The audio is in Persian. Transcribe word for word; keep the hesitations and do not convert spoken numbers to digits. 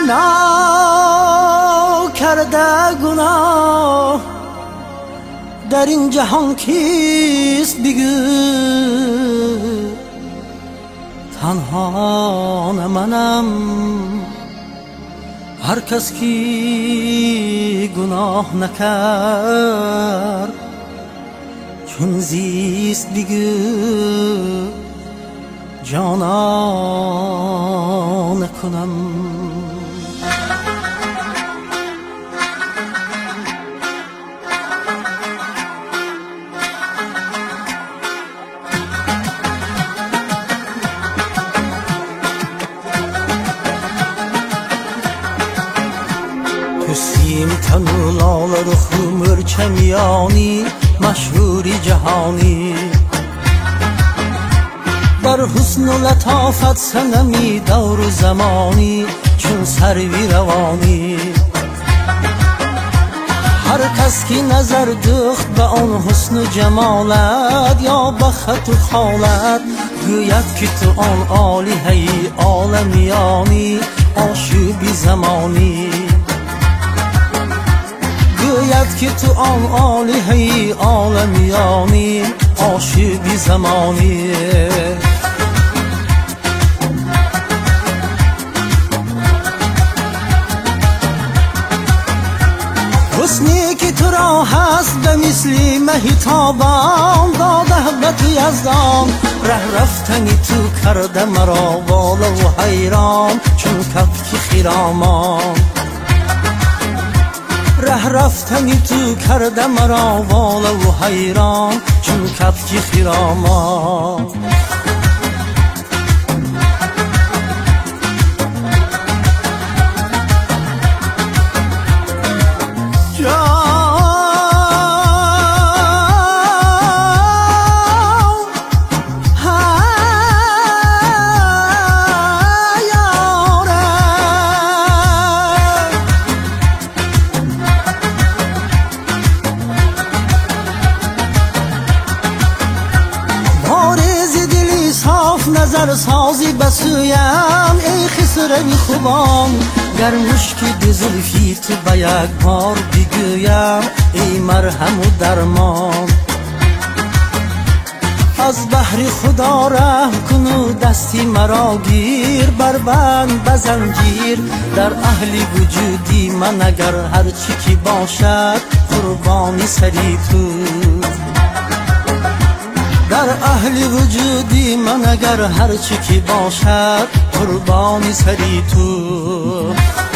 ناکرده گناه در این جهان کیست بگو؟ تنها نه منم، هر کس کی گناه نکرد چون زیست بگو جانا نکنم. سیم تنو لال رخ مرچمیانی مشهوری جهانی، بر حسن و لطافت سنمی دور و زمانی چون سروی روانی. هر کس کی نظر دخت به آن حسن و جمالت یا به خط و خالت گوید که تو آن عالی هی عالمیانی آشوبی زمانی. گوید که تو آن عالی هی عالمیانی عاشقی زمانی. حسنی که تو را هست به مثلی مهتابان داده به تو یزدان، ره رفتنی تو کرده مرا والا و حیران چون کفک خیرامان. ره رفتنی تو کرده مرا والا و حیران چون کفک خیرامان. نظر سازی بسویم ای خسروی خوبان، گر مشکی دزلفی تو به یک بار بگویم ای مرهم و درمان. از بحر خدا رحم کن و دستی مرا گیر، بربند به زنجیر در اهل وجودی من اگر هرچی که باشد قربانی سری تو. در اهل وجودی من اگر هرچی که باشد قربانی سری تو.